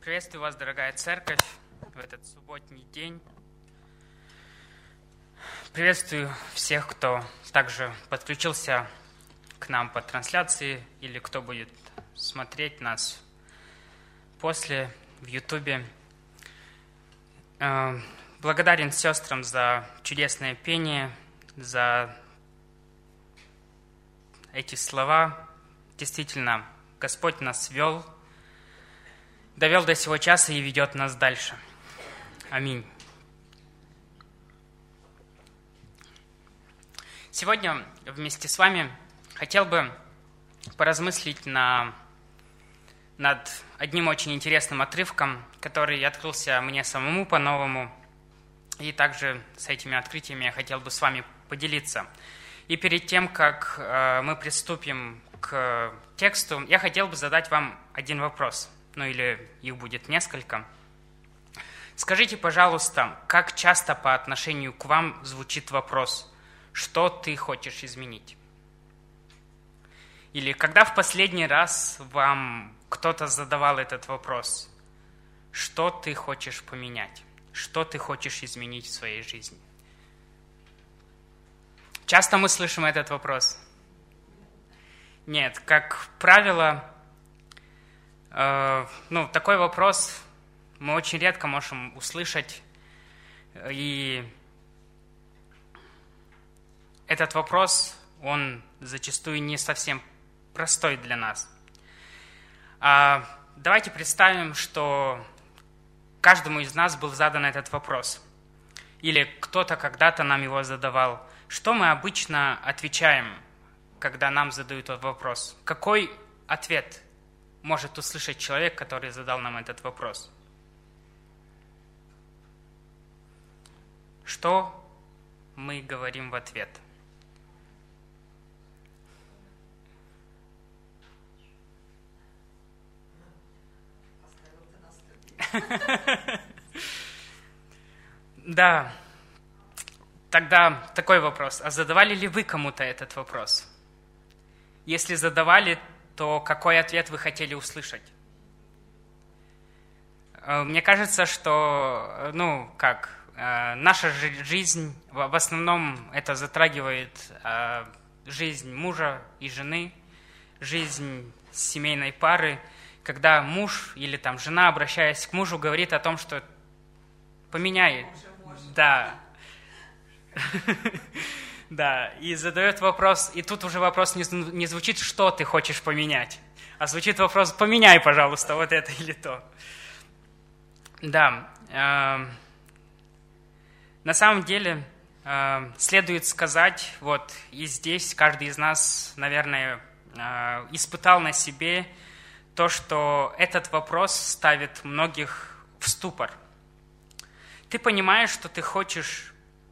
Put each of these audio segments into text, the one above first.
Приветствую вас, дорогая церковь, в этот субботний день. Приветствую всех, кто также подключился к нам по трансляции или кто будет смотреть нас после в Ютубе. Благодарен сестрам за чудесное пение, за эти слова. Действительно, Господь нас довел до сего часа и ведет нас дальше. Аминь. Сегодня вместе с вами хотел бы поразмыслить над одним очень интересным отрывком, который открылся мне самому по-новому, и также с этими открытиями я хотел бы с вами поделиться. И перед тем, как мы приступим к тексту, я хотел бы задать вам один вопрос. Или их будет несколько. Скажите, пожалуйста, как часто по отношению к вам звучит вопрос, что ты хочешь изменить? Или когда в последний раз вам кто-то задавал этот вопрос, что ты хочешь поменять? Что ты хочешь изменить в своей жизни? Часто мы слышим этот вопрос? Нет, как правило, такой вопрос мы очень редко можем услышать, и этот вопрос, он зачастую не совсем простой для нас. Давайте представим, что каждому из нас был задан этот вопрос, или кто-то когда-то нам его задавал. Что мы обычно отвечаем, когда нам задают этот вопрос? Какой ответ может услышать человек, который задал нам этот вопрос? Что мы говорим в ответ? Да. Тогда такой вопрос. А задавали ли вы кому-то этот вопрос? Если задавали, то какой ответ вы хотели услышать? Мне кажется, что, наша жизнь, в основном это затрагивает жизнь мужа и жены, жизнь семейной пары, когда муж или жена, обращаясь к мужу, говорит о том, что поменяй. Да. Да, и задает вопрос, и тут уже вопрос не звучит, что ты хочешь поменять, а звучит вопрос, поменяй, пожалуйста, вот это или то. Да, на самом деле следует сказать, и здесь каждый из нас, наверное, испытал на себе то, что этот вопрос ставит многих в ступор. Ты понимаешь, что ты хочешь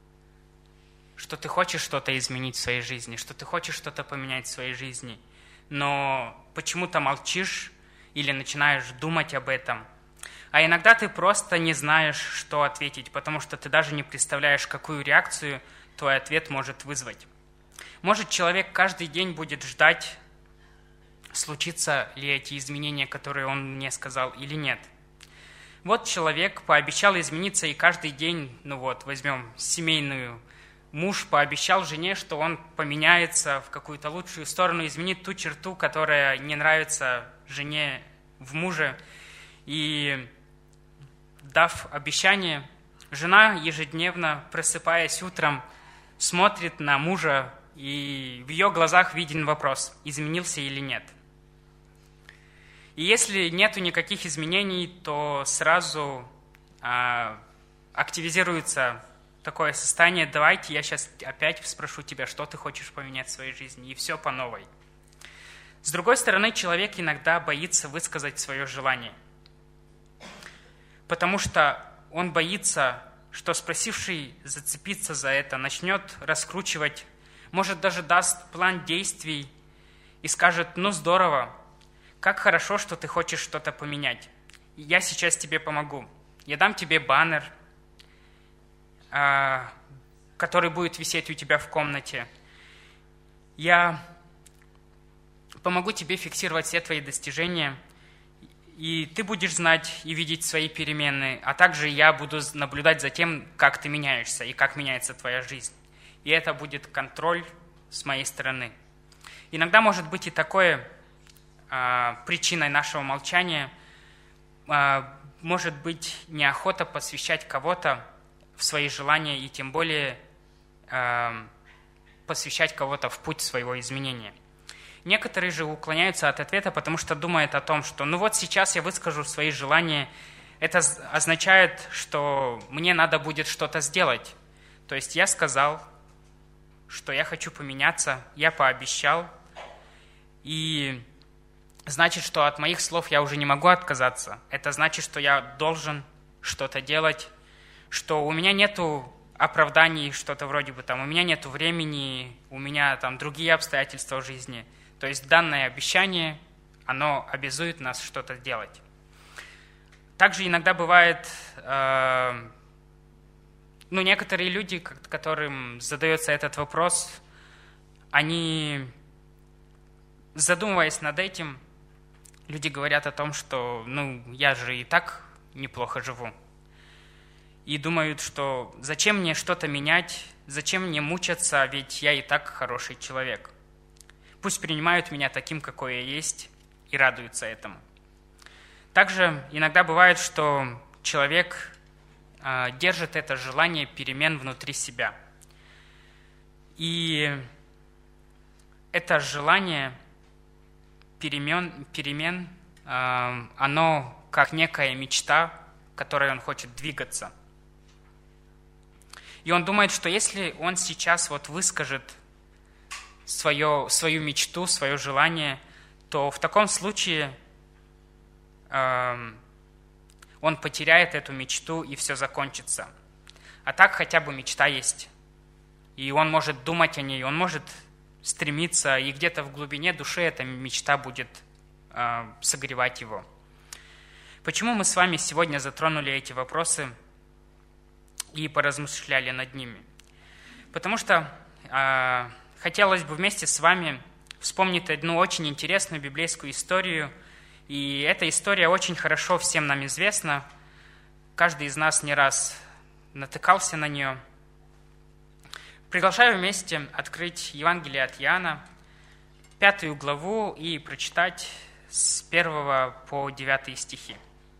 что-то изменить в своей жизни, что ты хочешь что-то поменять в своей жизни, но почему-то молчишь или начинаешь думать об этом. А иногда ты просто не знаешь, что ответить, потому что ты даже не представляешь, какую реакцию твой ответ может вызвать. Может, человек каждый день будет ждать, случатся ли эти изменения, которые он мне сказал, или нет. Вот человек пообещал измениться, и каждый день, возьмем семейную, муж пообещал жене, что он поменяется в какую-то лучшую сторону, изменит ту черту, которая не нравится жене в муже. И дав обещание, жена ежедневно, просыпаясь утром, смотрит на мужа, и в ее глазах виден вопрос, изменился или нет. И если нету никаких изменений, то сразу активизируется такое состояние, давайте я сейчас опять спрошу тебя, что ты хочешь поменять в своей жизни, и все по новой. С другой стороны, человек иногда боится высказать свое желание, потому что он боится, что спросивший зацепится за это, начнет раскручивать, может, даже даст план действий и скажет, здорово, как хорошо, что ты хочешь что-то поменять. Я сейчас тебе помогу. Я дам тебе баннер, который будет висеть у тебя в комнате. Я помогу тебе фиксировать все твои достижения. И ты будешь знать и видеть свои перемены, а также я буду наблюдать за тем, как ты меняешься и как меняется твоя жизнь. И это будет контроль с моей стороны. Иногда может быть и такое причиной нашего молчания, может быть неохота посвящать кого-то в свои желания и тем более посвящать кого-то в путь своего изменения. Некоторые же уклоняются от ответа, потому что думают о том, что ну вот сейчас я выскажу свои желания, это означает, что мне надо будет что-то сделать. То есть я сказал, что я хочу поменяться, я пообещал, и значит, что от моих слов я уже не могу отказаться. Это значит, что я должен что-то делать, что у меня нету оправданий, что-то вроде бы там, у меня нету времени, у меня там другие обстоятельства в жизни. То есть данное обещание, оно обязует нас что-то делать. Также иногда бывает, некоторые люди, которым задается этот вопрос, они, задумываясь над этим, люди говорят о том, что я же и так неплохо живу. И думают, что зачем мне что-то менять, зачем мне мучаться, ведь я и так хороший человек. Пусть принимают меня таким, какой я есть, и радуются этому. Также иногда бывает, что человек держит это желание перемен внутри себя. И это желание перемен, оно как некая мечта, к которой он хочет двигаться. И он думает, что если он сейчас выскажет свою мечту, свое желание, то в таком случае он потеряет эту мечту, и все закончится. А так хотя бы мечта есть. И он может думать о ней, он может стремиться, и где-то в глубине души эта мечта будет согревать его. Почему мы с вами сегодня затронули эти вопросы и поразмышляли над ними? Потому что хотелось бы вместе с вами вспомнить одну очень интересную библейскую историю. И эта история очень хорошо всем нам известна. Каждый из нас не раз натыкался на нее. Приглашаю вместе открыть Евангелие от Иоанна, 5 главу, и прочитать с 1 по 9 стихи.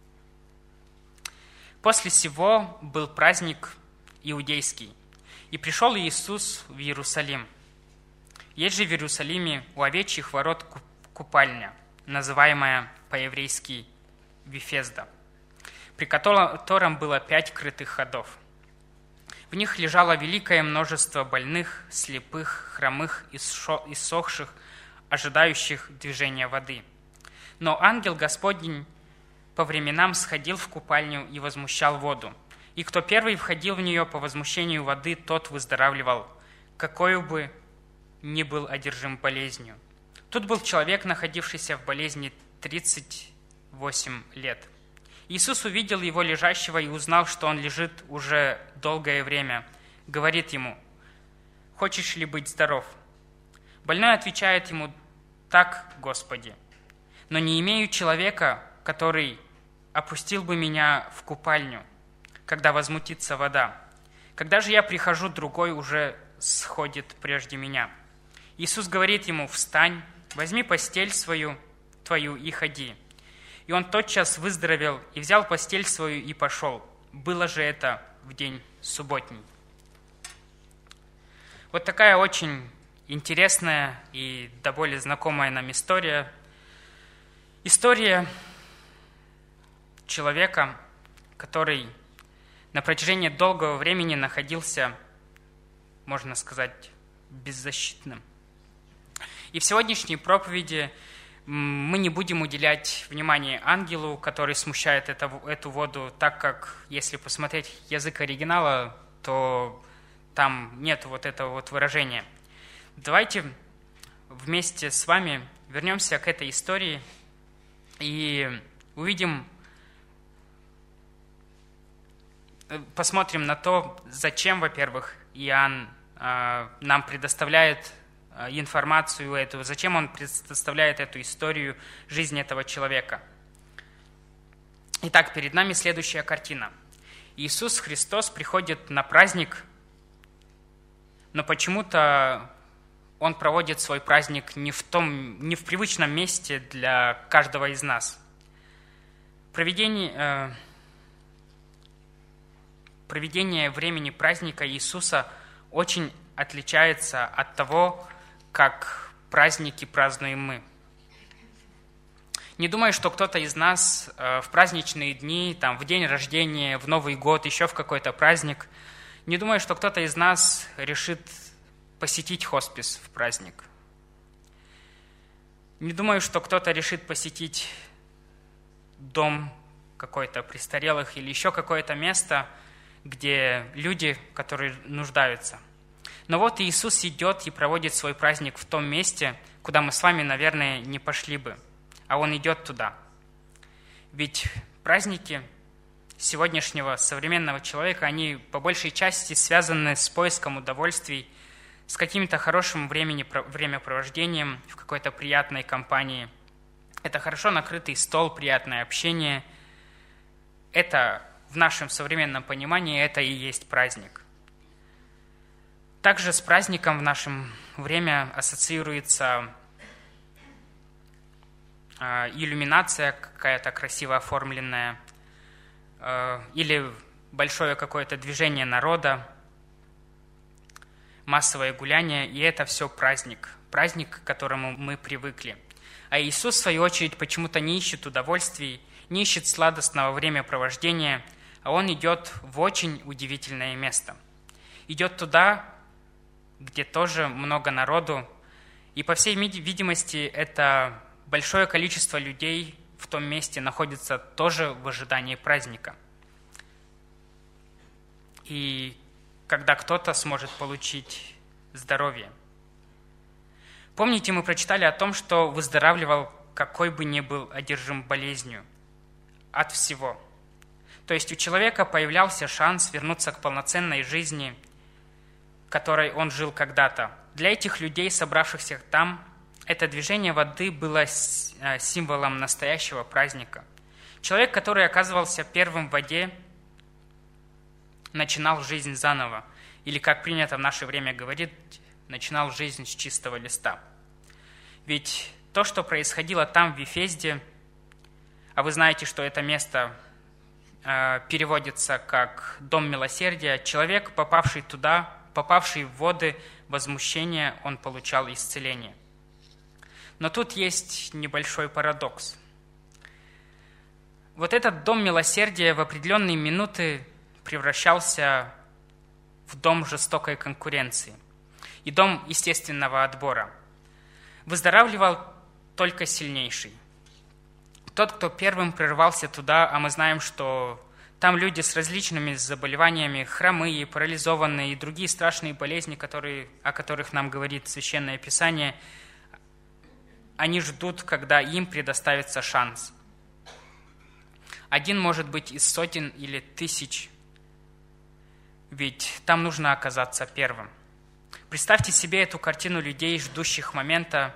«После сего был праздник иудейский, и пришел Иисус в Иерусалим. Есть же в Иерусалиме у овечьих ворот купальня, называемая по-еврейски Вифезда, при котором было 5 крытых ходов. В них лежало великое множество больных, слепых, хромых, иссохших, ожидающих движения воды. Но ангел Господень по временам сходил в купальню и возмущал воду. И кто первый входил в нее по возмущению воды, тот выздоравливал, какой бы ни был одержим болезнью. Тут был человек, находившийся в болезни 38 лет. Иисус увидел его лежащего и узнал, что он лежит уже долгое время. Говорит ему: «Хочешь ли быть здоров?» Больной отвечает ему: «Так, Господи, но не имею человека, который опустил бы меня в купальню, когда возмутится вода. Когда же я прихожу, другой уже сходит прежде меня». Иисус говорит ему: «Встань, возьми постель твою и ходи». И он тотчас выздоровел и взял постель свою и пошел. Было же это в день субботний. Вот такая очень интересная и до боли знакомая нам история. История человека, который на протяжении долгого времени находился, можно сказать, беззащитным. И в сегодняшней проповеди мы не будем уделять внимание ангелу, который смущает эту воду, так как, если посмотреть язык оригинала, то там нет этого выражения. Давайте вместе с вами вернемся к этой истории и посмотрим на то, зачем, во-первых, Иоанн нам предоставляет информацию эту, зачем он предоставляет эту историю жизни этого человека. Итак, перед нами следующая картина. Иисус Христос приходит на праздник, но почему-то Он проводит свой праздник не в привычном месте для каждого из нас. Проведение времени праздника Иисуса очень отличается от того, как праздники празднуем мы. Не думаю, что кто-то из нас в праздничные дни, в день рождения, в Новый год, еще в какой-то праздник, не думаю, что кто-то из нас решит посетить хоспис в праздник. Не думаю, что кто-то решит посетить дом какой-то престарелых или еще какое-то место, где люди, которые нуждаются. Но вот Иисус идет и проводит свой праздник в том месте, куда мы с вами, наверное, не пошли бы, а Он идет туда. Ведь праздники сегодняшнего современного человека, они по большей части связаны с поиском удовольствий, с каким-то хорошим времяпровождением в какой-то приятной компании. Это хорошо накрытый стол, приятное общение. Это в нашем современном понимании это и есть праздник. Также с праздником в нашем время ассоциируется иллюминация какая-то красиво оформленная или большое какое-то движение народа, массовое гуляние, и это все праздник, к которому мы привыкли. А Иисус, в свою очередь, почему-то не ищет удовольствий, не ищет сладостного времяпровождения, а Он идет в очень удивительное место. Идет туда, где тоже много народу, и, по всей видимости, это большое количество людей в том месте находится тоже в ожидании праздника. И когда кто-то сможет получить здоровье. Помните, мы прочитали о том, что выздоравливал какой бы ни был одержим болезнью от всего. То есть у человека появлялся шанс вернуться к полноценной жизни, которой он жил когда-то. Для этих людей, собравшихся там, это движение воды было символом настоящего праздника. Человек, который оказывался первым в воде, начинал жизнь заново. Или, как принято в наше время говорить, начинал жизнь с чистого листа. Ведь то, что происходило там, в Вифезде, а вы знаете, что это место переводится как «дом милосердия», человек, попавший туда, попавший в воды возмущения, он получал исцеление. Но тут есть небольшой парадокс. Вот этот дом милосердия в определенные минуты превращался в дом жестокой конкуренции и дом естественного отбора. Выздоравливал только сильнейший. Тот, кто первым прорвался туда, а мы знаем, что там люди с различными заболеваниями, хромые, парализованные и другие страшные болезни, о которых нам говорит Священное Писание, они ждут, когда им предоставится шанс. Один может быть из сотен или тысяч, ведь там нужно оказаться первым. Представьте себе эту картину людей, ждущих момента,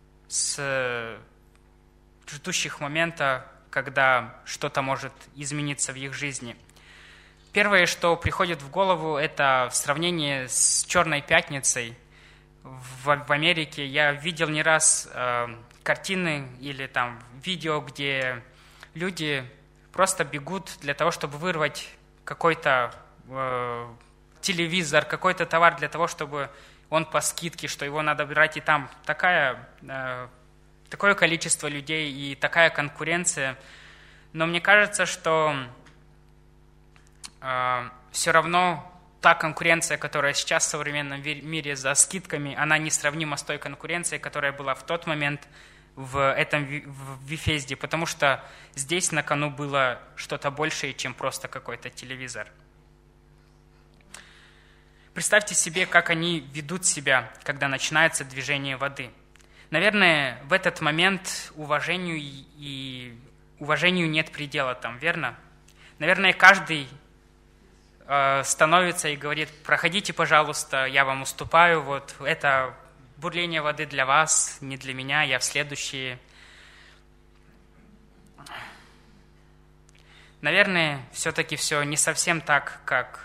когда что-то может измениться в их жизни. Первое, что приходит в голову, это в сравнении с Черной пятницей в Америке. Я видел не раз картины или видео, где люди просто бегут для того, чтобы вырвать какой-то телевизор, какой-то товар для того, чтобы он по скидке, что его надо брать, и там такое количество людей и такая конкуренция. Но мне кажется, что все равно та конкуренция, которая сейчас в современном мире за скидками, она несравнима с той конкуренцией, которая была в тот момент в Вифезде, потому что здесь на кону было что-то большее, чем просто какой-то телевизор. Представьте себе, как они ведут себя, когда начинается движение воды. Наверное, в этот момент уважению нет предела там, верно? Наверное, каждый становится и говорит: проходите, пожалуйста, я вам уступаю, вот это бурление воды для вас, не для меня, я в следующие. Наверное, все-таки все не совсем так, как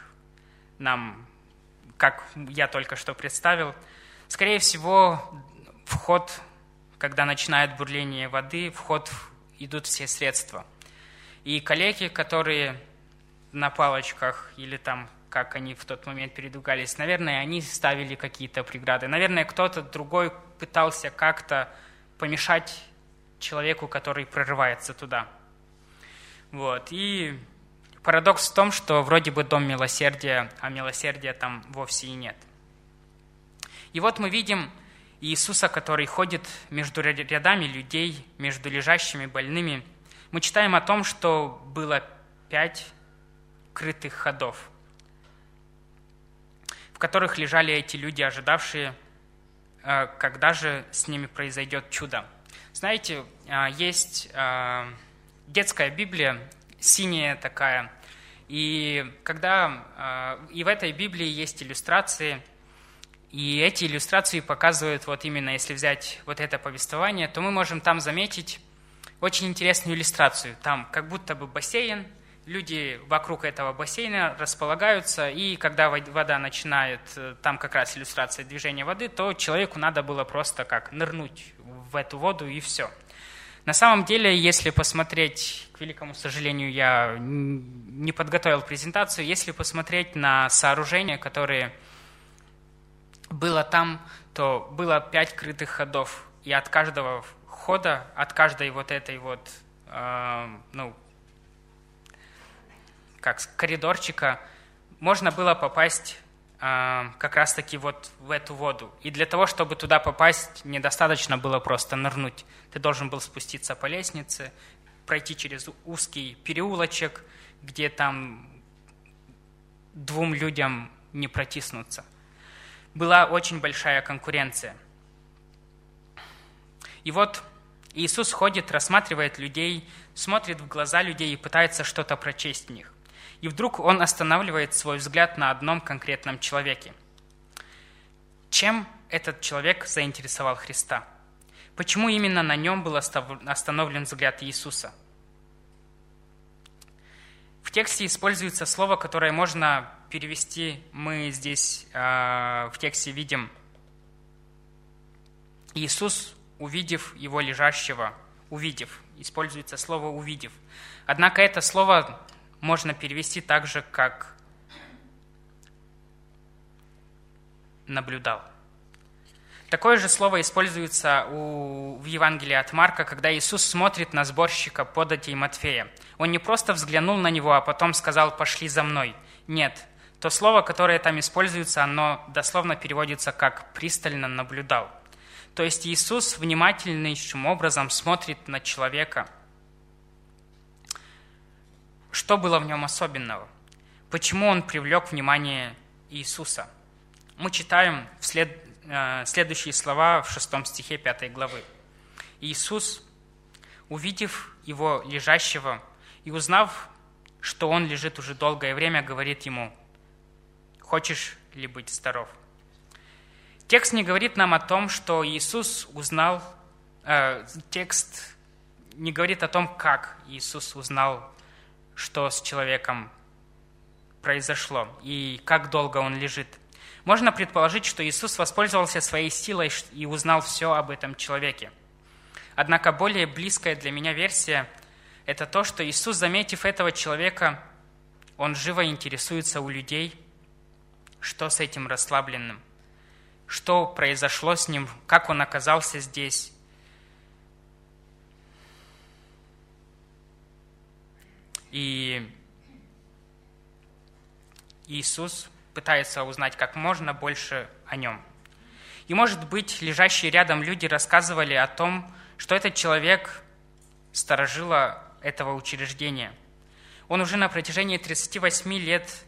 я только что представил. Скорее всего, когда начинает бурление воды, в ход идут все средства. И коллеги, которые на палочках или там, как они в тот момент передвигались, наверное, они ставили какие-то преграды. Наверное, кто-то другой пытался как-то помешать человеку, который прорывается туда. Вот. И парадокс в том, что вроде бы дом милосердия, а милосердия там вовсе и нет. И вот мы видим Иисуса, который ходит между рядами людей, между лежащими больными. Мы читаем о том, что было 5 крытых ходов, в которых лежали эти люди, ожидавшие, когда же с ними произойдет чудо. Знаете, есть детская Библия, синяя такая, и в этой Библии есть иллюстрации, и эти иллюстрации показывают, вот именно если взять вот это повествование, то мы можем там заметить очень интересную иллюстрацию. Там как будто бы бассейн, люди вокруг этого бассейна располагаются, и когда вода начинает, там как раз иллюстрация движения воды, то человеку надо было просто как нырнуть в эту воду, и все. На самом деле, если посмотреть, к великому сожалению, я не подготовил презентацию, если посмотреть на сооружения, которые было там, то было 5 крытых ходов, и от каждого хода, от каждой вот этой вот, коридорчика, можно было попасть как раз-таки вот в эту воду. И для того, чтобы туда попасть, недостаточно было просто нырнуть. Ты должен был спуститься по лестнице, пройти через узкий переулочек, где там 2 людям не протиснуться. Была очень большая конкуренция. И вот Иисус ходит, рассматривает людей, смотрит в глаза людей и пытается что-то прочесть в них. И вдруг он останавливает свой взгляд на одном конкретном человеке. Чем этот человек заинтересовал Христа? Почему именно на нем был остановлен взгляд Иисуса? В тексте используется слово, которое можно перевести, мы здесь в тексте видим: Иисус, увидев его лежащего, используется слово «увидев». Однако это слово можно перевести так же, как «наблюдал». Такое же слово используется в Евангелии от Марка, когда Иисус смотрит на сборщика податей Матфея. Он не просто взглянул на него, а потом сказал: «Пошли за мной». Нет, то слово, которое там используется, оно дословно переводится как «пристально наблюдал». То есть Иисус внимательнейшим образом смотрит на человека. Что было в нем особенного? Почему он привлек внимание Иисуса? Мы читаем следующие слова в 6 стихе 5 главы. Иисус, увидев его лежащего и узнав, что он лежит уже долгое время, говорит ему: «Хочешь ли быть здоров?» Текст не говорит нам о том, что Иисус узнал, текст не говорит о том, как Иисус узнал, что с человеком произошло и как долго он лежит. Можно предположить, что Иисус воспользовался своей силой и узнал все об этом человеке. Однако более близкая для меня версия – это то, что Иисус, заметив этого человека, он живо интересуется у людей, что с этим расслабленным, что произошло с ним, как он оказался здесь. И Иисус пытается узнать как можно больше о нем. И, может быть, лежащие рядом люди рассказывали о том, что этот человек старожила этого учреждения. Он уже на протяжении 38 лет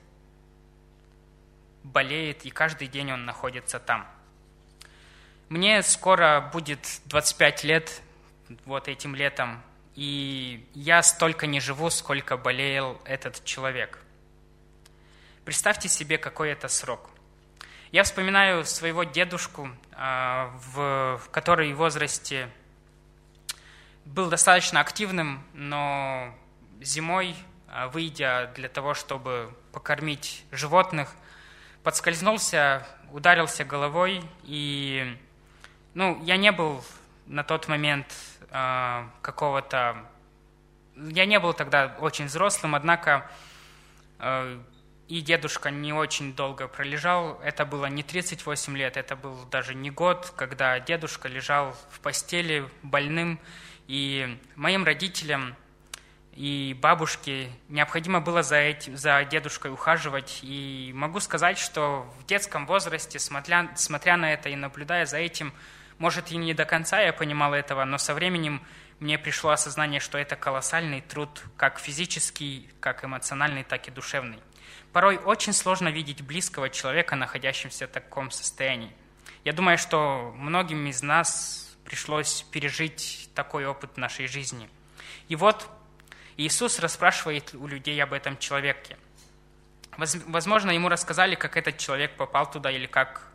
болеет, и каждый день он находится там. Мне скоро будет 25 лет, вот этим летом, и я столько не живу, сколько болел этот человек. Представьте себе, какой это срок. Я вспоминаю своего дедушку, который в возрасте был достаточно активным, но зимой выйдя для того, чтобы покормить животных, подскользнулся, ударился головой, и я не был на тот момент я не был тогда очень взрослым, однако и дедушка не очень долго пролежал. Это было не 38 лет, это был даже не год, когда дедушка лежал в постели больным, и моим родителям и бабушке необходимо было за дедушкой ухаживать. И могу сказать, что в детском возрасте, смотря на это и наблюдая за этим, может, и не до конца я понимал этого, но со временем мне пришло осознание, что это колоссальный труд, как физический, как эмоциональный, так и душевный. Порой очень сложно видеть близкого человека, находящегося в таком состоянии. Я думаю, что многим из нас пришлось пережить такой опыт в нашей жизни. И вот Иисус расспрашивает у людей об этом человеке. Возможно, ему рассказали, как этот человек попал туда или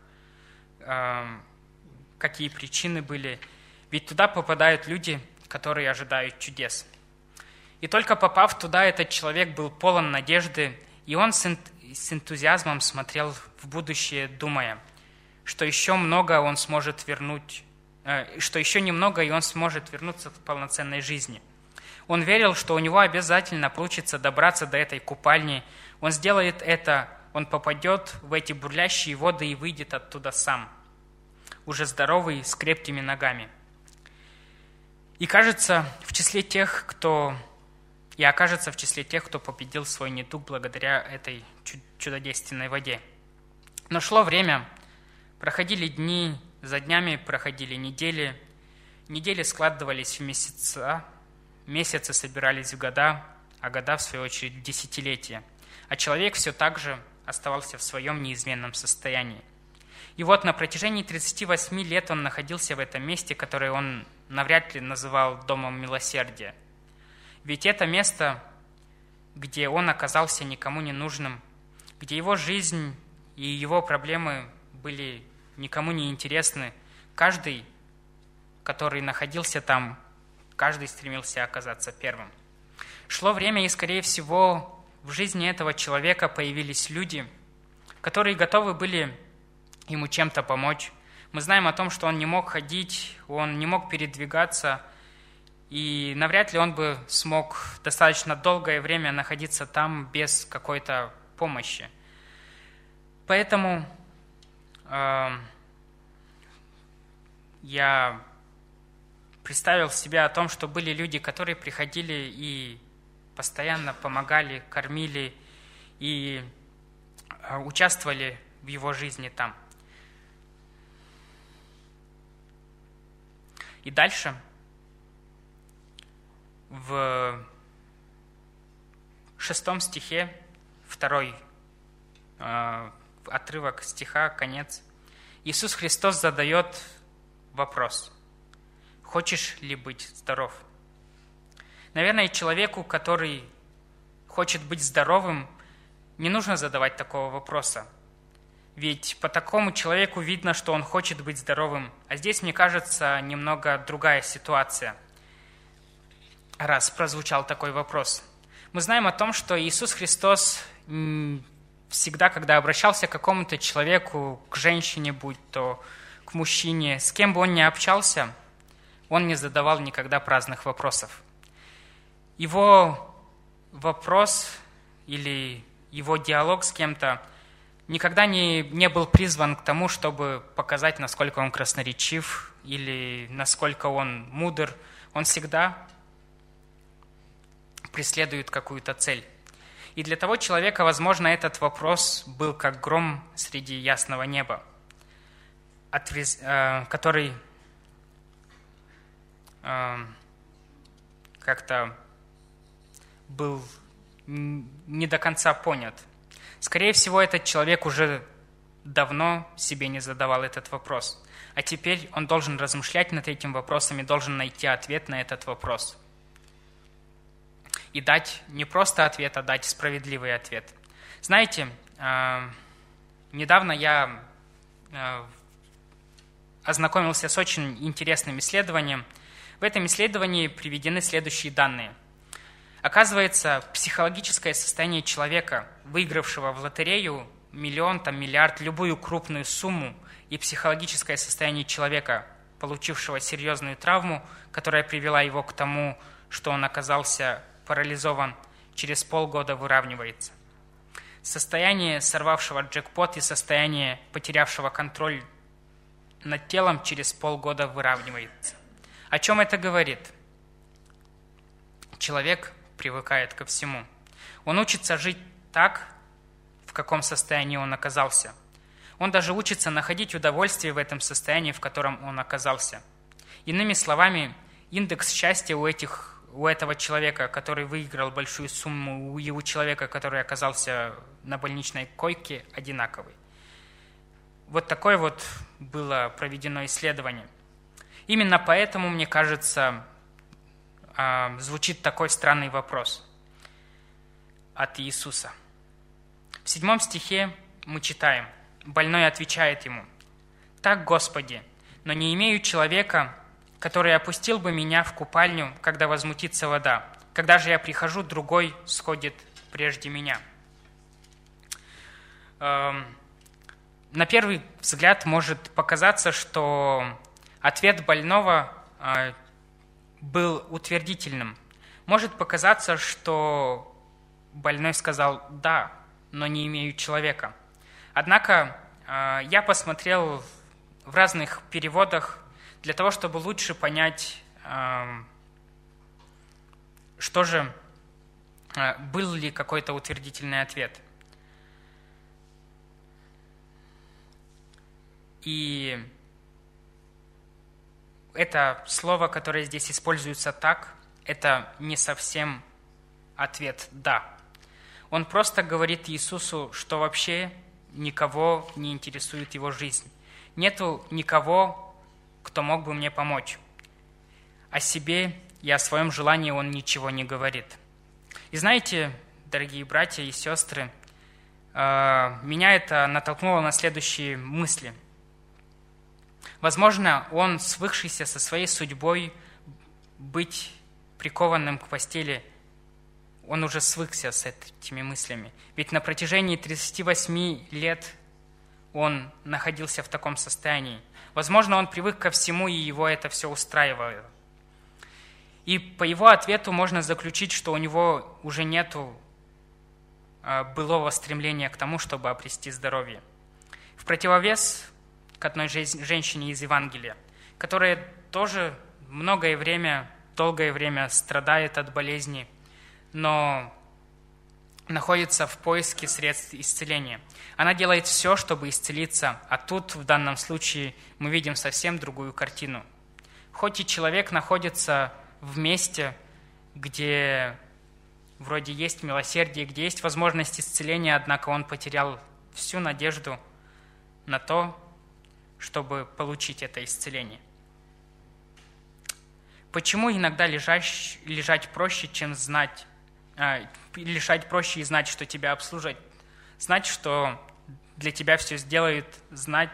какие причины были. Ведь туда попадают люди, которые ожидают чудес. И только попав туда, этот человек был полон надежды, и он с энтузиазмом смотрел в будущее, думая, что еще много он сможет что еще немного, и он сможет вернуться к полноценной жизни. Он верил, что у него обязательно получится добраться до этой купальни. Он сделает это, он попадет в эти бурлящие воды и выйдет оттуда сам, уже здоровый, с крепкими ногами. И окажется в числе тех, кто победил свой недуг благодаря этой чудодейственной воде. Но шло время, проходили дни, за днями проходили недели, недели складывались в месяца, месяцы собирались в года, а года, в свою очередь, в десятилетия. А человек все так же оставался в своем неизменном состоянии. И вот на протяжении 38 лет он находился в этом месте, которое он навряд ли называл домом милосердия. Ведь это место, где он оказался никому не нужным, где его жизнь и его проблемы были никому не интересны. Каждый, который находился там, каждый стремился оказаться первым. Шло время, и, скорее всего, в жизни этого человека появились люди, которые готовы были ему чем-то помочь. Мы знаем о том, что он не мог ходить, он не мог передвигаться, и навряд ли он бы смог достаточно долгое время находиться там без какой-то помощи. Поэтому я представил себе о том, что были люди, которые приходили и постоянно помогали, кормили и участвовали в его жизни там. И дальше, в 6 стихе, 2 отрывок стиха, конец, Иисус Христос задает вопрос: «Хочешь ли быть здоров?» Наверное, человеку, который хочет быть здоровым, не нужно задавать такого вопроса. Ведь по такому человеку видно, что он хочет быть здоровым. А здесь, мне кажется, немного другая ситуация, раз прозвучал такой вопрос. Мы знаем о том, что Иисус Христос всегда, когда обращался к какому-то человеку, к женщине, будь то к мужчине, с кем бы он ни общался, он не задавал никогда праздных вопросов. Его вопрос или его диалог с кем-то никогда не был призван к тому, чтобы показать, насколько он красноречив или насколько он мудр. Он всегда преследует какую-то цель. И для того человека, возможно, этот вопрос был как гром среди ясного неба, который как-то был не до конца понят. Скорее всего, этот человек уже давно себе не задавал этот вопрос. А теперь он должен размышлять над этим вопросом и должен найти ответ на этот вопрос. И дать не просто ответ, а дать справедливый ответ. Знаете, недавно я ознакомился с очень интересным исследованием. В этом исследовании приведены следующие данные. Оказывается, психологическое состояние человека, выигравшего в лотерею миллион, миллиард, любую крупную сумму, и психологическое состояние человека, получившего серьезную травму, которая привела его к тому, что он оказался парализован, через полгода выравнивается. Состояние сорвавшего джекпот и состояние потерявшего контроль над телом через полгода выравнивается. О чем это говорит? Человек привыкает ко всему. Он учится жить так, в каком состоянии он оказался. Он даже учится находить удовольствие в этом состоянии, в котором он оказался. Иными словами, индекс счастья у этого человека, который выиграл большую сумму, и у человека, который оказался на больничной койке, одинаковый. Вот такое вот было проведено исследование. Именно поэтому, мне кажется, звучит такой странный вопрос от Иисуса. В 7 стихе мы читаем: «Больной отвечает ему: „Так, Господи, но не имею человека, который опустил бы меня в купальню, когда возмутится вода. Когда же я прихожу, другой сходит прежде меня“». На первый взгляд может показаться, что ответ больного был утвердительным. Может показаться, что больной сказал «да, но не имею человека». Однако я посмотрел в разных переводах для того, чтобы лучше понять, что же, был ли какой-то утвердительный ответ. И это слово, которое здесь используется «так», это не совсем ответ «да». Он просто говорит Иисусу, что вообще никого не интересует его жизнь. Нету никого, кто мог бы мне помочь. О себе и о своем желании он ничего не говорит. И знаете, дорогие братья и сестры, меня это натолкнуло на следующие мысли. Возможно, он, свыкшийся со своей судьбой быть прикованным к постели, он уже свыкся с этими мыслями. Ведь на протяжении 38 лет он находился в таком состоянии. Возможно, он привык ко всему, и его это все устраивало. И по его ответу можно заключить, что у него уже нету былого стремления к тому, чтобы обрести здоровье. В противовес к одной женщине из Евангелия, которая тоже долгое время страдает от болезни, но находится в поиске средств исцеления. Она делает все, чтобы исцелиться, а тут в данном случае мы видим совсем другую картину. Хоть и человек находится в месте, где вроде есть милосердие, где есть возможность исцеления, однако он потерял всю надежду на то, чтобы получить это исцеление. Почему иногда лежать проще, чем знать, лежать проще и знать, что тебя обслужат, знать, что для тебя все сделают, знать,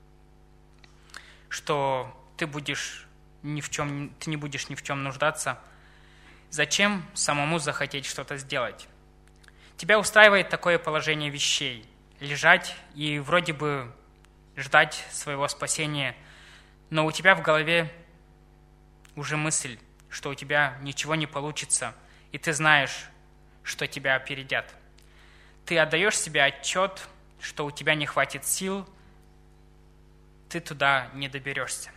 что ты не будешь ни в чем нуждаться? Зачем самому захотеть что-то сделать? Тебя устраивает такое положение вещей, лежать и вроде бы ждать своего спасения, но у тебя в голове уже мысль, что у тебя ничего не получится, и ты знаешь, что тебя опередят. Ты отдаешь себе отчет, что у тебя не хватит сил, ты туда не доберешься.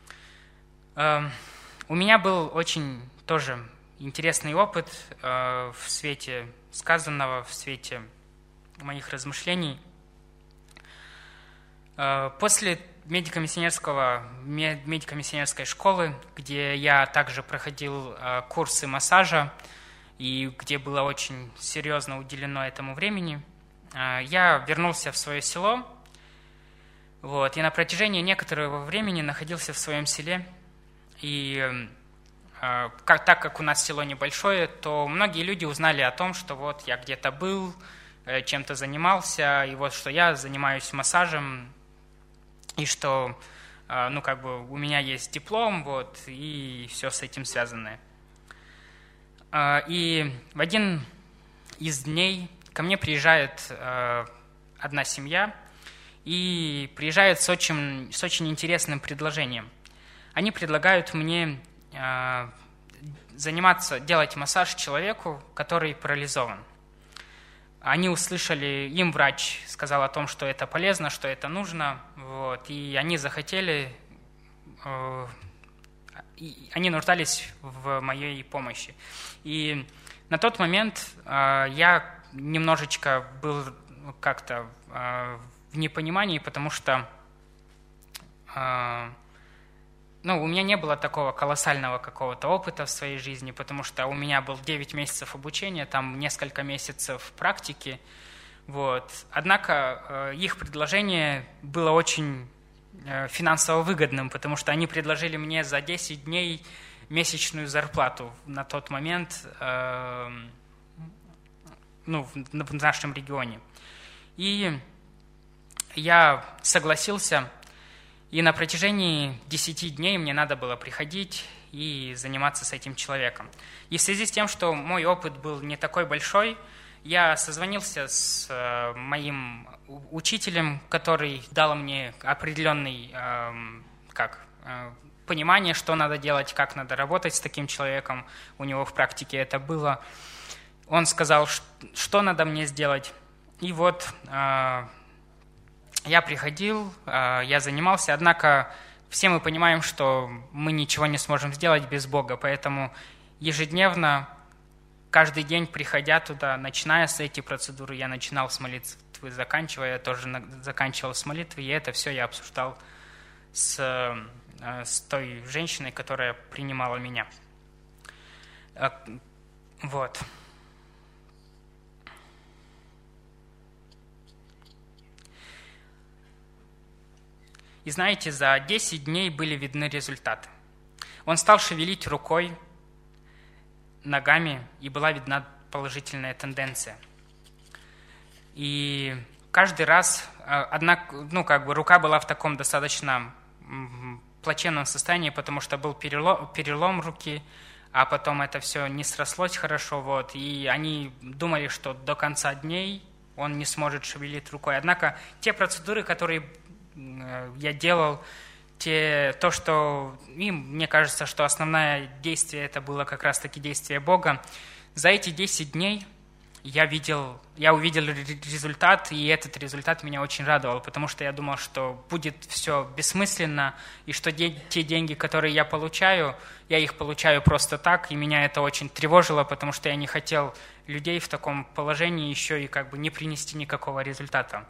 У меня был очень тоже интересный опыт в свете сказанного, в свете моих размышлений. После медико-миссионерской школы, где я также проходил курсы массажа и где было очень серьезно уделено этому времени, я вернулся в свое село, и на протяжении некоторого времени находился в своем селе. И так как у нас село небольшое, то многие люди узнали о том, что вот я где-то был, чем-то занимался, и вот что я занимаюсь массажем, и что у меня есть диплом, и все с этим связанное. И в один из дней ко мне приезжает одна семья и приезжает с очень интересным предложением. Они предлагают мне делать массаж человеку, который парализован. Они услышали, им врач сказал о том, что это полезно, что это нужно, вот, и они захотели, они нуждались в моей помощи. И на тот момент я немножечко был как-то в непонимании, потому что у меня не было такого колоссального какого-то опыта в своей жизни, потому что у меня был 9 месяцев обучения, там несколько месяцев практики. Вот. Однако их предложение было очень финансово выгодным, потому что они предложили мне за 10 дней месячную зарплату на тот момент в нашем регионе. И я согласился. И на протяжении 10 дней мне надо было приходить и заниматься с этим человеком. И в связи с тем, что мой опыт был не такой большой, я созвонился с моим учителем, который дал мне определенный понимание, что надо делать, как надо работать с таким человеком. У него в практике это было. Он сказал, что надо мне сделать. И вот я приходил, я занимался, однако все мы понимаем, что мы ничего не сможем сделать без Бога, поэтому ежедневно, каждый день, приходя туда, начиная с этой процедуры, я начинал с молитвы, заканчивая, я тоже заканчивал с молитвы, и это все я обсуждал с той женщиной, которая принимала меня. Вот. И знаете, за 10 дней были видны результаты. Он стал шевелить рукой, ногами, и была видна положительная тенденция. И каждый раз, рука была в таком достаточно плачевном состоянии, потому что был перелом руки, а потом это все не срослось хорошо, вот, и они думали, что до конца дней он не сможет шевелить рукой. Однако те процедуры, которые я делал, мне кажется, что основное действие это было как раз-таки действие Бога. За эти 10 дней я увидел результат, и этот результат меня очень радовал, потому что я думал, что будет все бессмысленно, и что те деньги, которые я их получаю просто так, и меня это очень тревожило, потому что я не хотел людей в таком положении еще и не принести никакого результата.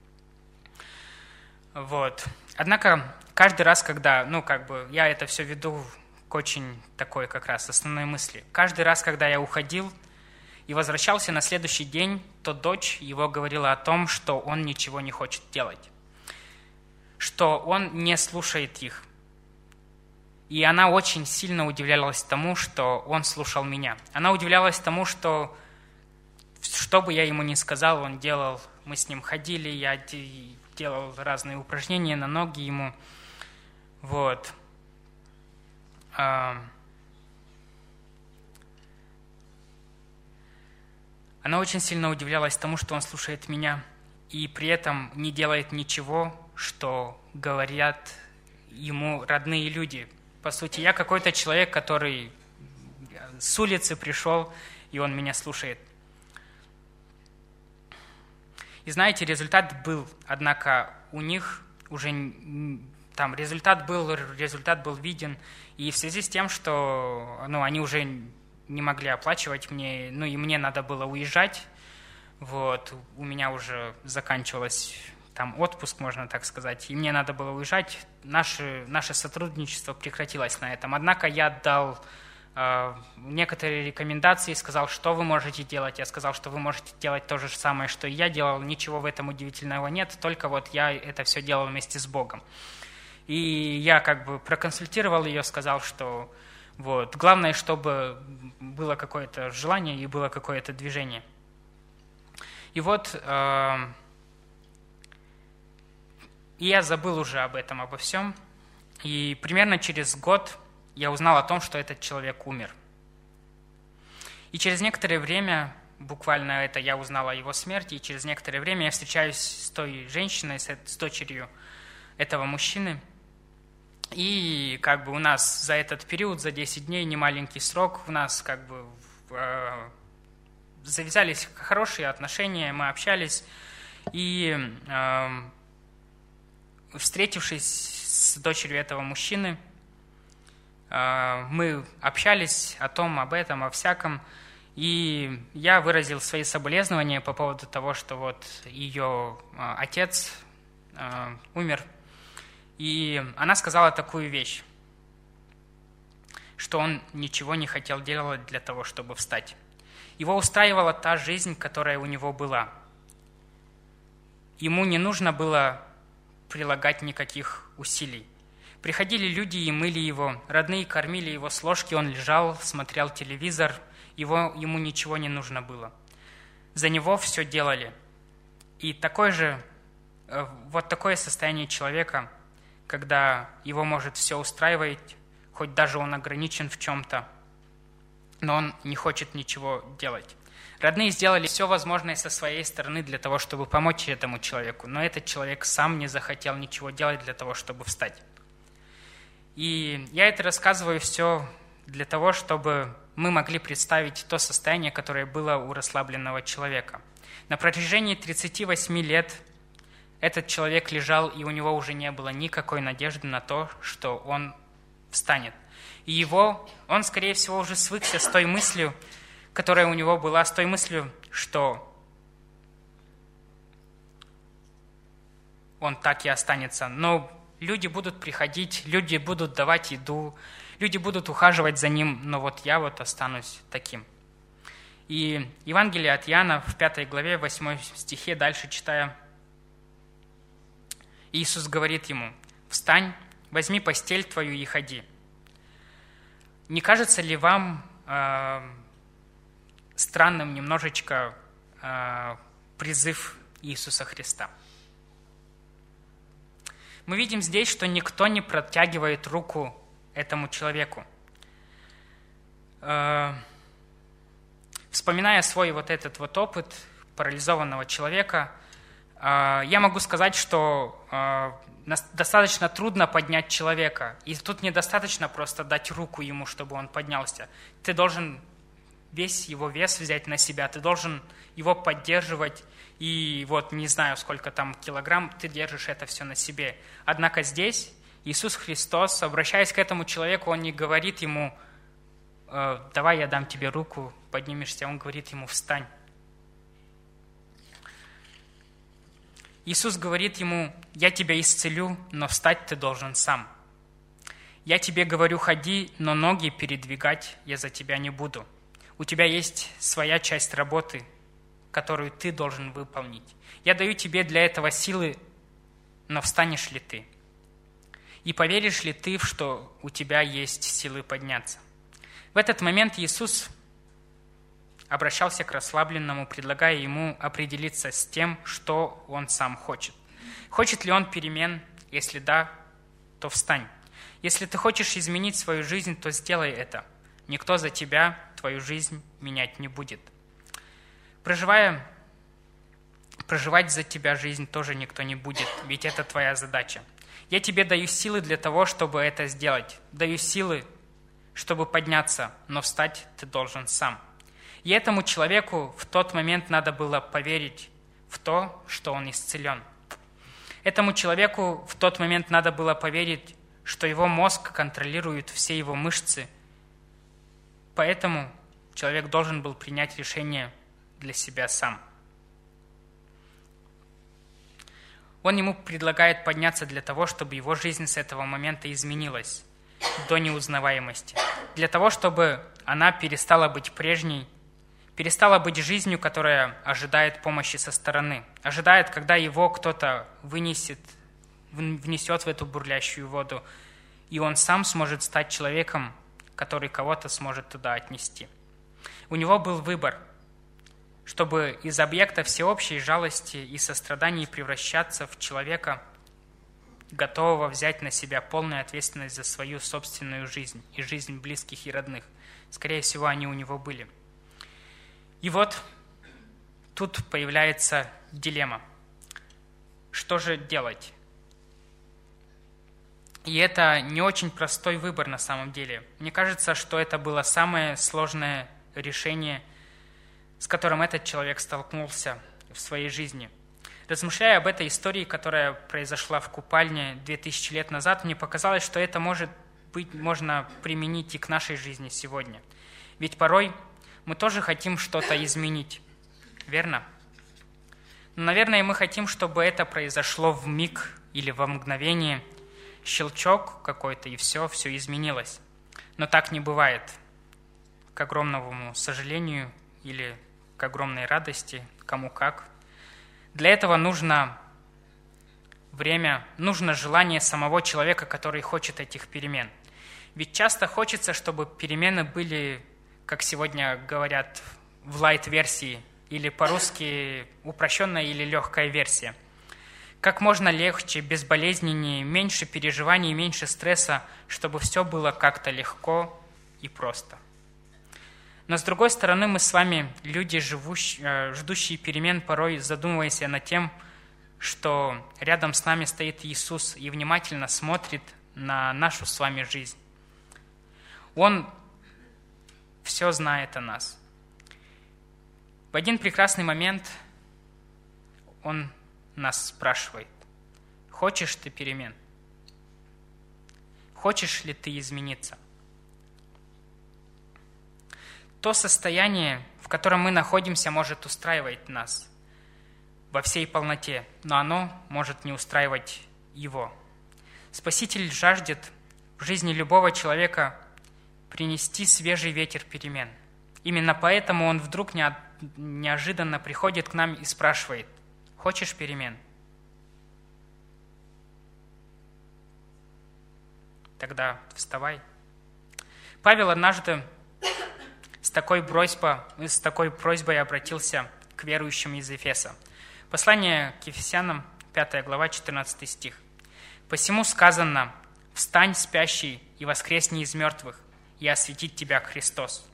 Вот. Однако каждый раз, когда, я это все веду к очень такой как раз основной мысли. Каждый раз, когда я уходил и возвращался на следующий день, то дочь его говорила о том, что он ничего не хочет делать, что он не слушает их. И она очень сильно удивлялась тому, что он слушал меня. Она удивлялась тому, что бы я ему ни сказал, он делал. Мы с ним ходили, я делал разные упражнения на ноги ему. Вот. Она очень сильно удивлялась тому, что он слушает меня, и при этом не делает ничего, что говорят ему родные люди. По сути, я какой-то человек, который с улицы пришел, и он меня слушает. И знаете, результат был, однако у них уже там результат был виден, и в связи с тем, что они уже не могли оплачивать мне, и мне надо было уезжать, вот, у меня уже заканчивался там отпуск, можно так сказать, и мне надо было уезжать, наше сотрудничество прекратилось на этом. Однако я дал некоторые рекомендации, сказал, что вы можете делать. Я сказал, что вы можете делать то же самое, что и я делал. Ничего в этом удивительного нет, только вот я это все делал вместе с Богом. И я проконсультировал ее, сказал, что главное, чтобы было какое-то желание и было какое-то движение. И и я забыл уже обо всем. И примерно через год я узнал о том, что этот человек умер. И через некоторое время, буквально это я узнал о его смерти, и через некоторое время я встречаюсь с той женщиной, с дочерью этого мужчины. И как бы у нас за этот период, за 10 дней, немаленький срок, у нас как бы завязались хорошие отношения, мы общались. И встретившись с дочерью этого мужчины, мы общались о том, об этом, о всяком. И я выразил свои соболезнования по поводу того, что вот ее отец умер. И она сказала такую вещь, что он ничего не хотел делать для того, чтобы встать. Его устраивала та жизнь, которая у него была. Ему не нужно было прилагать никаких усилий. Приходили люди и мыли его, родные кормили его с ложки, он лежал, смотрел телевизор, ему ничего не нужно было. За него все делали. И вот такое состояние человека, когда его может все устраивать, хоть даже он ограничен в чем-то, но он не хочет ничего делать. Родные сделали все возможное со своей стороны для того, чтобы помочь этому человеку, но этот человек сам не захотел ничего делать для того, чтобы встать. И я это рассказываю все для того, чтобы мы могли представить то состояние, которое было у расслабленного человека. На протяжении 38 лет этот человек лежал, и у него уже не было никакой надежды на то, что он встанет. И он, скорее всего, уже свыкся с той мыслью, которая у него была, с той мыслью, что он так и останется. Но люди будут приходить, люди будут давать еду, люди будут ухаживать за ним, но вот я вот останусь таким. И Евангелие от Иоанна в 5 главе, 8 стихе, дальше читая, Иисус говорит ему: «Встань, возьми постель твою и ходи». Не кажется ли вам странным немножечко призыв Иисуса Христа? Мы видим здесь, что никто не протягивает руку этому человеку. Вспоминая свой вот этот вот опыт парализованного человека, я могу сказать, что достаточно трудно поднять человека. И тут недостаточно просто дать руку ему, чтобы он поднялся. Ты должен весь его вес взять на себя, ты должен его поддерживать. И вот не знаю, сколько там килограмм, ты держишь это все на себе. Однако здесь Иисус Христос, обращаясь к этому человеку, Он не говорит ему: «Давай я дам тебе руку, поднимешься». Он говорит ему: «Встань». Иисус говорит ему: «Я тебя исцелю, но встать ты должен сам. Я тебе говорю, ходи, но ноги передвигать я за тебя не буду. У тебя есть своя часть работы, которую ты должен выполнить. Я даю тебе для этого силы, но встанешь ли ты? И поверишь ли ты, что у тебя есть силы подняться?» В этот момент Иисус обращался к расслабленному, предлагая ему определиться с тем, что он сам хочет. Хочет ли он перемен? Если да, то встань. Если ты хочешь изменить свою жизнь, то сделай это. Никто за тебя твою жизнь менять не будет. Проживать за тебя жизнь тоже никто не будет, ведь это твоя задача. Я тебе даю силы для того, чтобы это сделать. Даю силы, чтобы подняться, но встать ты должен сам. И этому человеку в тот момент надо было поверить в то, что он исцелен. Этому человеку в тот момент надо было поверить, что его мозг контролирует все его мышцы. Поэтому человек должен был принять решение для себя сам. Он ему предлагает подняться для того, чтобы его жизнь с этого момента изменилась до неузнаваемости. Для того, чтобы она перестала быть прежней, перестала быть жизнью, которая ожидает помощи со стороны, ожидает, когда его кто-то внесет в эту бурлящую воду, и он сам сможет стать человеком, который кого-то сможет туда отнести. У него был выбор, чтобы из объекта всеобщей жалости и состраданий превращаться в человека, готового взять на себя полную ответственность за свою собственную жизнь и жизнь близких и родных. Скорее всего, они у него были. И вот тут появляется дилемма. Что же делать? И это не очень простой выбор на самом деле. Мне кажется, что это было самое сложное решение, с которым этот человек столкнулся в своей жизни. Размышляя об этой истории, которая произошла в купальне 2000 лет назад, мне показалось, что это можно применить и к нашей жизни сегодня. Ведь порой мы тоже хотим что-то изменить, верно? Но, наверное, мы хотим, чтобы это произошло в миг или во мгновение, щелчок какой-то, и все изменилось. Но так не бывает. К огромному сожалению или к огромной радости, кому как. Для этого нужно время, нужно желание самого человека, который хочет этих перемен. Ведь часто хочется, чтобы перемены были, как сегодня говорят, в лайт-версии, или по-русски упрощенная или легкая версия. Как можно легче, безболезненнее, меньше переживаний, меньше стресса, чтобы все было как-то легко и просто. Но с другой стороны, мы с вами, люди, ждущие перемен, порой задумываемся над тем, что рядом с нами стоит Иисус и внимательно смотрит на нашу с вами жизнь. Он все знает о нас. В один прекрасный момент Он нас спрашивает: хочешь ты перемен? Хочешь ли ты измениться? То состояние, в котором мы находимся, может устраивать нас во всей полноте, но оно может не устраивать Его. Спаситель жаждет в жизни любого человека принести свежий ветер перемен. Именно поэтому Он вдруг неожиданно приходит к нам и спрашивает: хочешь перемен? Тогда вставай. Павел однажды с такой просьбой обратился к верующим из Ефеса. Послание к Ефесянам, 5 глава, 14 стих. «Посему сказано: встань, спящий, и воскресни из мертвых, и осветит тебя Христос».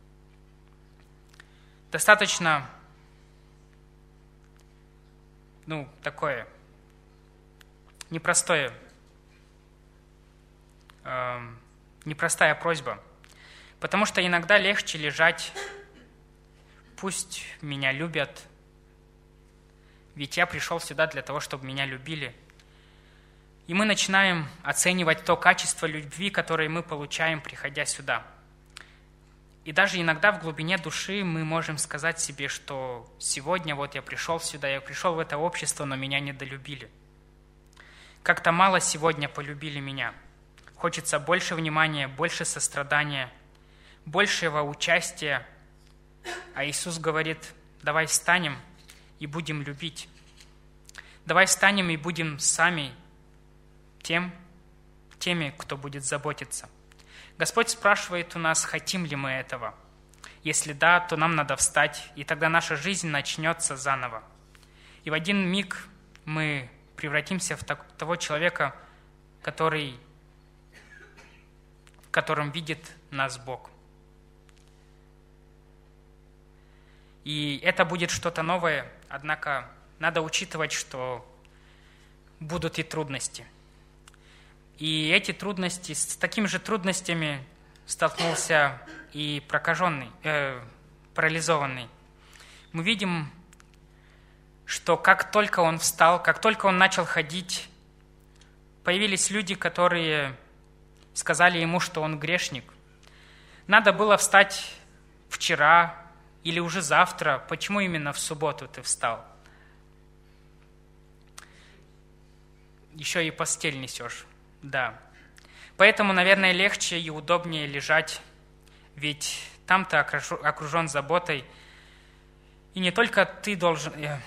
Достаточно, такое непростая просьба. Потому что иногда легче лежать, пусть меня любят, ведь я пришел сюда для того, чтобы меня любили. И мы начинаем оценивать то качество любви, которое мы получаем, приходя сюда. И даже иногда в глубине души мы можем сказать себе, что сегодня вот я пришел сюда, я пришел в это общество, но меня недолюбили. Как-то мало сегодня полюбили меня. Хочется больше внимания, больше сострадания, большего участия. А Иисус говорит: давай встанем и будем любить. Давай встанем и будем сами теми, кто будет заботиться. Господь спрашивает у нас, хотим ли мы этого. Если да, то нам надо встать, и тогда наша жизнь начнется заново. И в один миг мы превратимся в того человека, в котором видит нас Бог. И это будет что-то новое, однако надо учитывать, что будут и трудности. И эти трудности, с такими же трудностями столкнулся и парализованный. Мы видим, что как только он встал, как только он начал ходить, появились люди, которые сказали ему, что он грешник. Надо было встать вчера или уже завтра. Почему именно в субботу ты встал? Еще и постель несешь. Да. Поэтому, наверное, легче и удобнее лежать, ведь там ты окружен заботой, и не только ты должен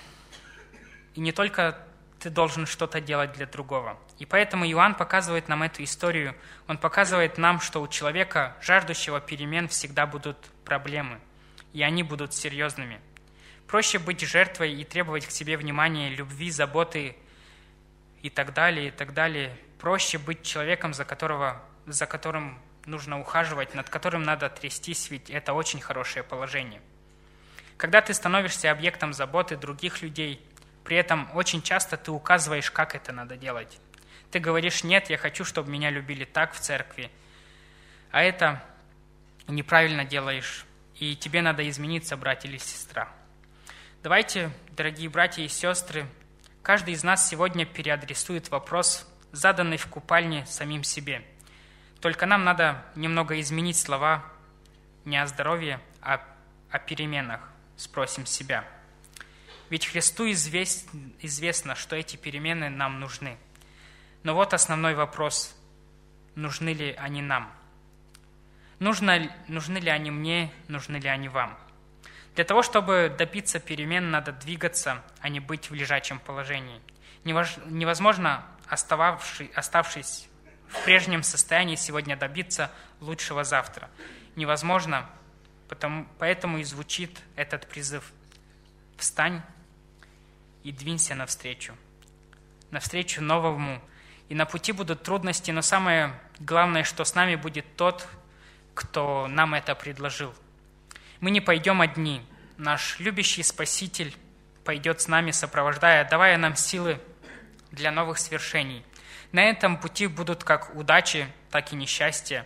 что-то делать для другого. И поэтому Иоанн показывает нам эту историю. Он показывает нам, что у человека, жаждущего перемен, всегда будут проблемы, и они будут серьезными. Проще быть жертвой и требовать к себе внимания, любви, заботы и так далее, и так далее. Проще быть человеком, за которым нужно ухаживать, над которым надо трястись, ведь это очень хорошее положение. Когда ты становишься объектом заботы других людей, при этом очень часто ты указываешь, как это надо делать. Ты говоришь: нет, я хочу, чтобы меня любили так в церкви, а это неправильно делаешь, и тебе надо измениться, брат или сестра. Давайте, дорогие братья и сестры, каждый из нас сегодня переадресует вопрос, заданный в купальне самим себе. Только нам надо немного изменить слова не о здоровье, а о переменах. Спросим себя. Ведь Христу известно, что эти перемены нам нужны. Но вот основной вопрос. Нужны ли они нам? Нужны ли они мне, нужны ли они вам? Для того, чтобы добиться перемен, надо двигаться, а не быть в лежачем положении. Невозможно, оставшись в прежнем состоянии, сегодня добиться лучшего завтра. Невозможно, поэтому и звучит этот призыв. Встань и двинься навстречу новому. И на пути будут трудности, но самое главное, что с нами будет тот, кто нам это предложил. Мы не пойдем одни. Наш любящий Спаситель пойдет с нами, сопровождая, давая нам силы для новых свершений. На этом пути будут как удачи, так и несчастья.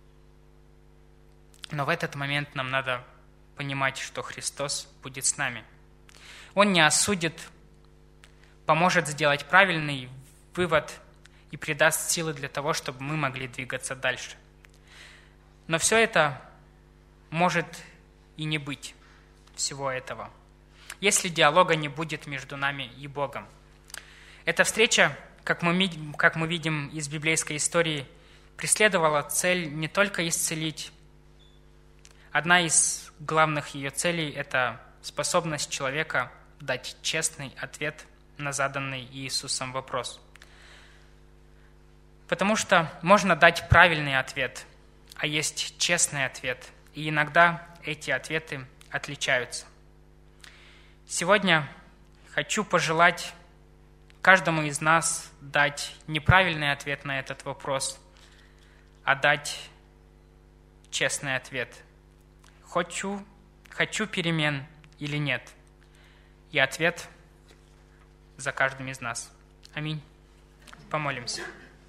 Но в этот момент нам надо понимать, что Христос будет с нами. Он не осудит, поможет сделать правильный вывод и придаст силы для того, чтобы мы могли двигаться дальше. Но все это может и не быть всего этого, если диалога не будет между нами и Богом. Эта встреча, как мы видим из библейской истории, преследовала цель не только исцелить. Одна из главных ее целей – это способность человека дать честный ответ на заданный Иисусом вопрос. Потому что можно дать правильный ответ, а есть честный ответ, и иногда эти ответы отличаются. Сегодня хочу пожелать каждому из нас дать неправильный ответ на этот вопрос, а дать честный ответ. Хочу перемен или нет? И ответ за каждым из нас. Аминь. Помолимся.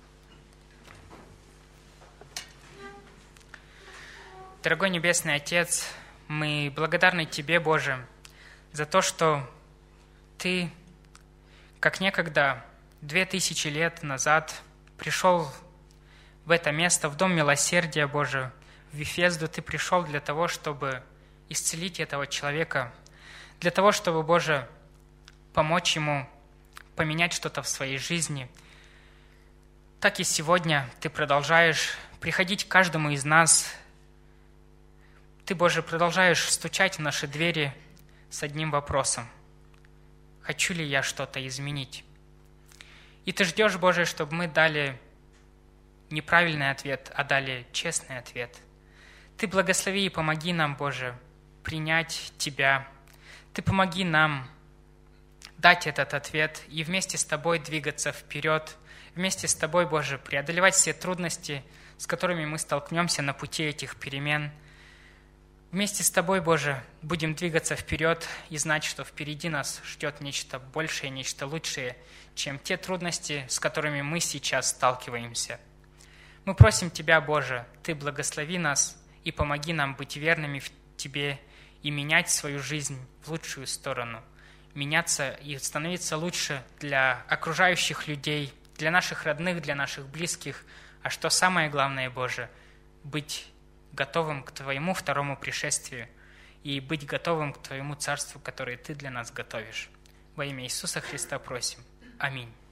Дорогой Небесный Отец, мы благодарны Тебе, Боже, за то, что Ты, как некогда 2000 лет назад, пришел в это место, в Дом Милосердия, Боже, в Вифезду. Ты пришел для того, чтобы исцелить этого человека, для того, чтобы, Боже, помочь ему поменять что-то в своей жизни. Так и сегодня Ты продолжаешь приходить к каждому из нас. Ты, Боже, продолжаешь стучать в наши двери с одним вопросом. Хочу ли я что-то изменить? И Ты ждешь, Боже, чтобы мы дали неправильный ответ, а дали честный ответ. Ты благослови и помоги нам, Боже, принять Тебя. Ты помоги нам дать этот ответ и вместе с Тобой двигаться вперед, вместе с Тобой, Боже, преодолевать все трудности, с которыми мы столкнемся на пути этих перемен. Вместе с Тобой, Боже, будем двигаться вперед и знать, что впереди нас ждет нечто большее, нечто лучшее, чем те трудности, с которыми мы сейчас сталкиваемся. Мы просим Тебя, Боже, Ты благослови нас и помоги нам быть верными в Тебе и менять свою жизнь в лучшую сторону, меняться и становиться лучше для окружающих людей, для наших родных, для наших близких, а что самое главное, Боже, быть готовым к Твоему второму пришествию и быть готовым к Твоему Царству, которое Ты для нас готовишь. Во имя Иисуса Христа просим. Аминь.